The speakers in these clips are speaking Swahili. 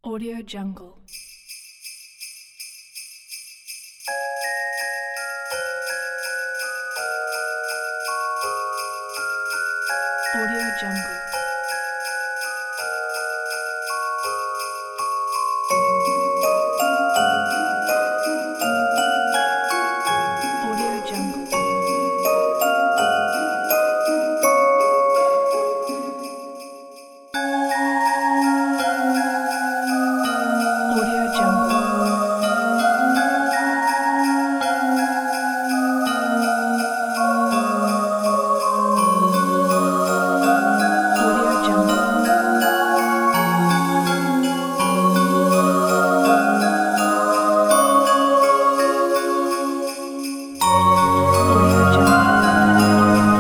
Audio Jungle. Audio Jungle. Audio Jungle. Audio Jungle. Audio Jungle. Audio Jungle.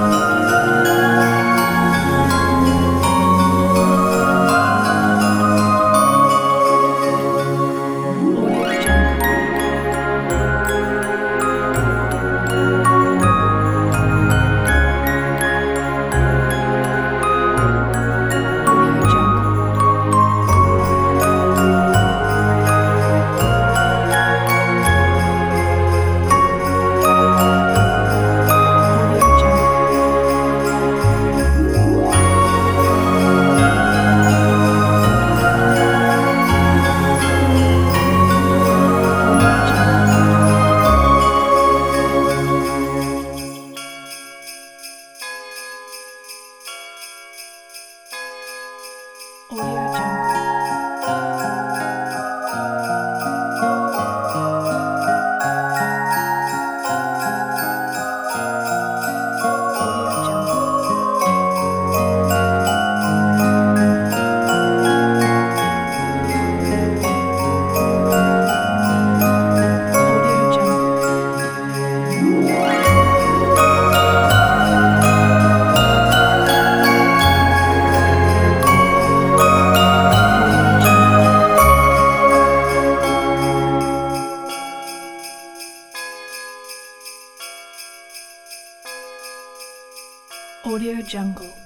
Audio Jungle. Audio Jungle. Audio Jungle. Audio Jungle. Audio Jungle. Audio Jungle. Audio Jungle. Audio Jungle. Audio Jungle.